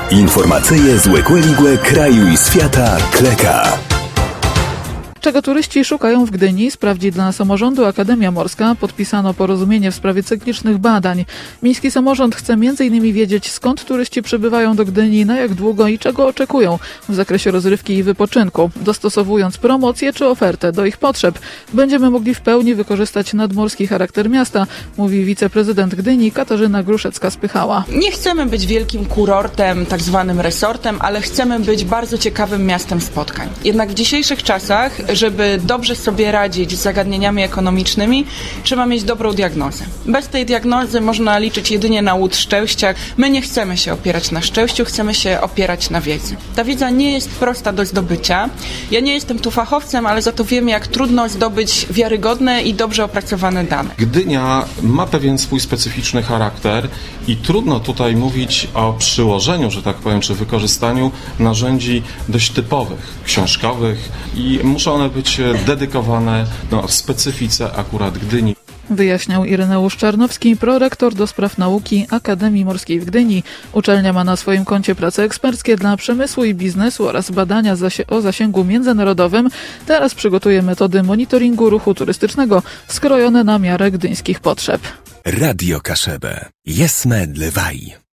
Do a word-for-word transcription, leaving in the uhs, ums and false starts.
Informacyje z Łekłe kraju i świata Kleka. Czego turyści szukają w Gdyni, sprawdzi dla samorządu Akademia Morska. Podpisano porozumienie w sprawie cyklicznych badań. Miejski samorząd chce między innymi wiedzieć, skąd turyści przybywają do Gdyni, na jak długo i czego oczekują w zakresie rozrywki i wypoczynku. Dostosowując promocję czy ofertę do ich potrzeb, będziemy mogli w pełni wykorzystać nadmorski charakter miasta, mówi wiceprezydent Gdyni Katarzyna Gruszecka-Spychała. Nie chcemy być wielkim kurortem, tak zwanym resortem, ale chcemy być bardzo ciekawym miastem spotkań. Jednak w dzisiejszych czasach, żeby dobrze sobie radzić z zagadnieniami ekonomicznymi, trzeba mieć dobrą diagnozę. Bez tej diagnozy można liczyć jedynie na łód szczęścia. My nie chcemy się opierać na szczęściu, chcemy się opierać na wiedzy. Ta wiedza nie jest prosta do zdobycia. Ja nie jestem tu fachowcem, ale za to wiem, jak trudno zdobyć wiarygodne i dobrze opracowane dane. Gdynia ma pewien swój specyficzny charakter i trudno tutaj mówić o przyłożeniu, że tak powiem, czy wykorzystaniu narzędzi dość typowych, książkowych i muszą one być dedykowane no, w specyfice akurat Gdyni. Wyjaśniał Ireneusz Czarnowski, prorektor do spraw nauki Akademii Morskiej w Gdyni. Uczelnia ma na swoim koncie prace eksperckie dla przemysłu i biznesu oraz badania o zasięgu międzynarodowym. Teraz przygotuje metody monitoringu ruchu turystycznego skrojone na miarę gdyńskich potrzeb. Radio Kaszebę. Jesme Dlewaj.